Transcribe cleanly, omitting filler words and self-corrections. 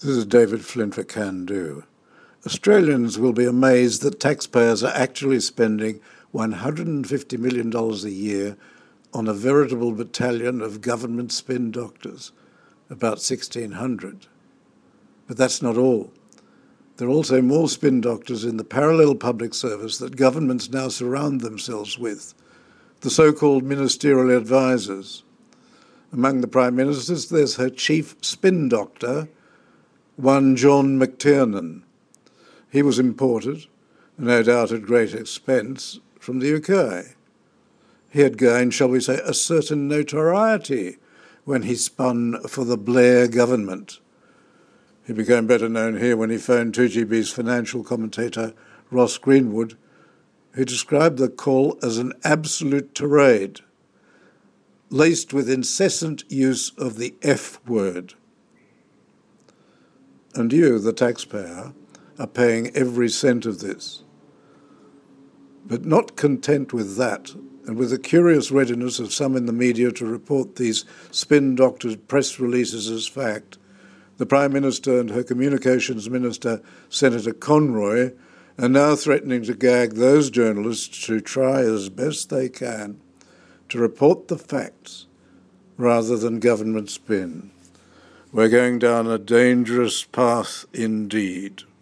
This is David Flint for Can Do. Australians will be amazed that taxpayers are actually spending $150 million a year on a veritable battalion of government spin doctors, about 1,600. But that's not all. There are also more spin doctors in the parallel public service that governments now surround themselves with, the so-called ministerial advisors. Among the Prime Ministers, there's her chief spin doctor, one John McTiernan. He was imported, no doubt at great expense, from the UK. He had gained, shall we say, a certain notoriety when he spun for the Blair government. He became better known here when he phoned 2GB's financial commentator Ross Greenwood, who described the call as an absolute tirade, laced with incessant use of the F word. And you, the taxpayer, are paying every cent of this. But not content with that, and with the curious readiness of some in the media to report these spin doctors' press releases as fact, the Prime Minister and her Communications Minister, Senator Conroy, are now threatening to gag those journalists who try as best they can to report the facts rather than government spin. We're going down a dangerous path indeed.